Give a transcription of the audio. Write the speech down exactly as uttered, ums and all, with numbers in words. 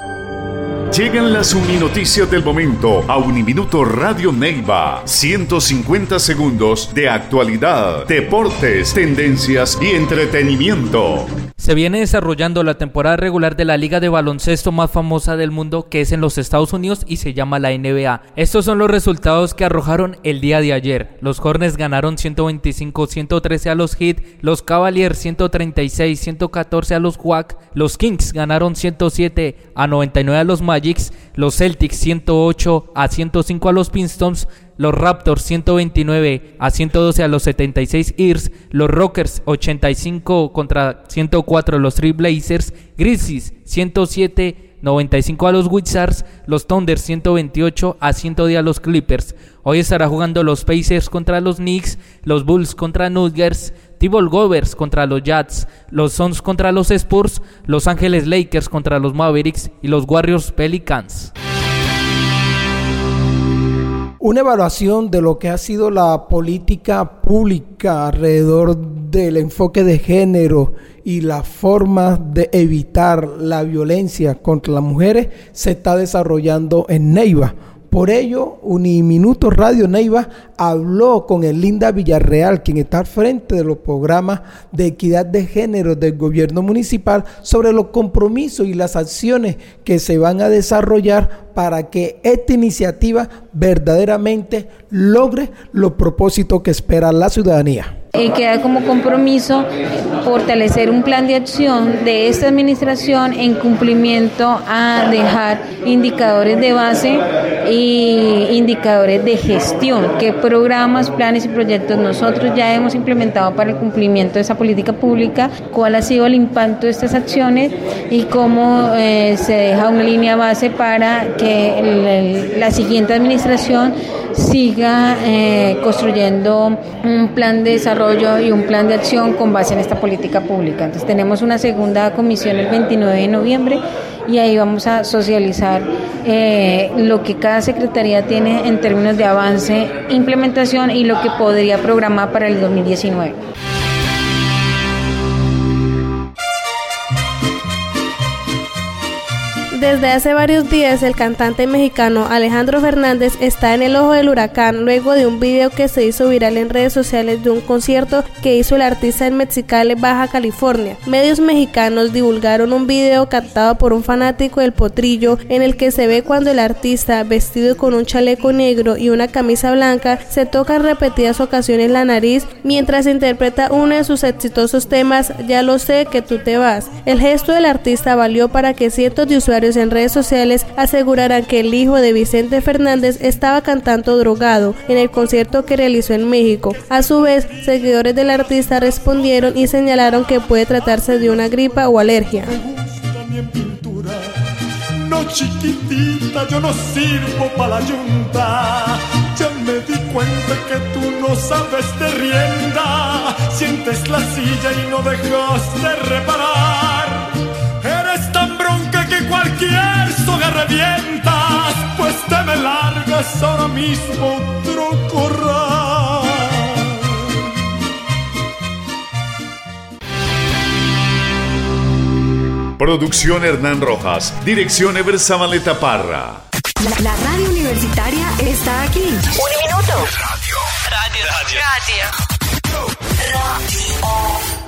Llegan las Uninoticias del momento a Uniminuto Radio Neiva. ciento cincuenta segundos de actualidad, deportes, tendencias y entretenimiento. Se viene desarrollando la temporada regular de la liga de baloncesto más famosa del mundo, que es en los Estados Unidos y se llama la N B A. Estos son los resultados que arrojaron el día de ayer. Los Hornets ganaron ciento veinticinco a ciento trece a los Heat, los Cavaliers ciento treinta y seis a ciento catorce a los Hawks, los Kings ganaron ciento siete a noventa y nueve a los Magics, los Celtics ciento ocho a ciento cinco a los Pistons, los Raptors ciento veintinueve a ciento doce a los setenta y seis Ers, los Rockers ochenta y cinco contra ciento cuatro a los Trail Blazers, Grizzlies ciento siete a noventa y cinco a los Wizards, los Thunder ciento veintiocho a ciento diez a los Clippers. Hoy estará jugando los Pacers contra los Knicks, los Bulls contra Nuggets, Timberwolves contra los Jazz, los Suns contra los Spurs, Los Ángeles Lakers contra los Mavericks y los Warriors Pelicans. Una evaluación de lo que ha sido la política pública alrededor del enfoque de género y la forma de evitar la violencia contra las mujeres se está desarrollando en Neiva. Por ello, Uniminuto Radio Neiva habló con Elinda Villarreal, quien está al frente de los programas de equidad de género del gobierno municipal, sobre los compromisos y las acciones que se van a desarrollar para que esta iniciativa verdaderamente logre los propósitos que espera la ciudadanía. Eh, queda como compromiso fortalecer un plan de acción de esta administración en cumplimiento a dejar indicadores de base y indicadores de gestión, qué programas, planes y proyectos nosotros ya hemos implementado para el cumplimiento de esa política pública, cuál ha sido el impacto de estas acciones y cómo eh, se deja una línea base para que el, el, la siguiente administración siga eh, construyendo un plan de desarrollo y un plan de acción con base en esta política pública. Entonces tenemos una segunda comisión el veintinueve de noviembre y ahí vamos a socializar eh, lo que cada secretaría tiene en términos de avance, implementación y lo que podría programar para el dos mil diecinueve. Desde hace varios días, el cantante mexicano Alejandro Fernández está en el ojo del huracán luego de un video que se hizo viral en redes sociales de un concierto que hizo el artista en Mexicali, Baja California. Medios mexicanos divulgaron un video captado por un fanático del Potrillo en el que se ve cuando el artista, vestido con un chaleco negro y una camisa blanca, se toca en repetidas ocasiones la nariz mientras interpreta uno de sus exitosos temas, Ya lo sé que tú te vas. El gesto del artista valió para que cientos de usuarios en redes sociales aseguraran que el hijo de Vicente Fernández estaba cantando drogado en el concierto que realizó en México. A su vez, seguidores del artista respondieron y señalaron que puede tratarse de una gripa o alergia. No, chiquitita, yo no sirvo para la yunta. Ya me di cuenta que tú no sabes de rienda. Sientes la silla y no dejas de reparar. Eres tan bronca que cualquier soga revientas. Pues te me largas ahora mismo, otro corral. Producción Hernán Rojas. Dirección Ever Zabaleta Parra. La, la radio universitaria está aquí. Un minuto. Radio. Radio. Radio. Radio. Radio.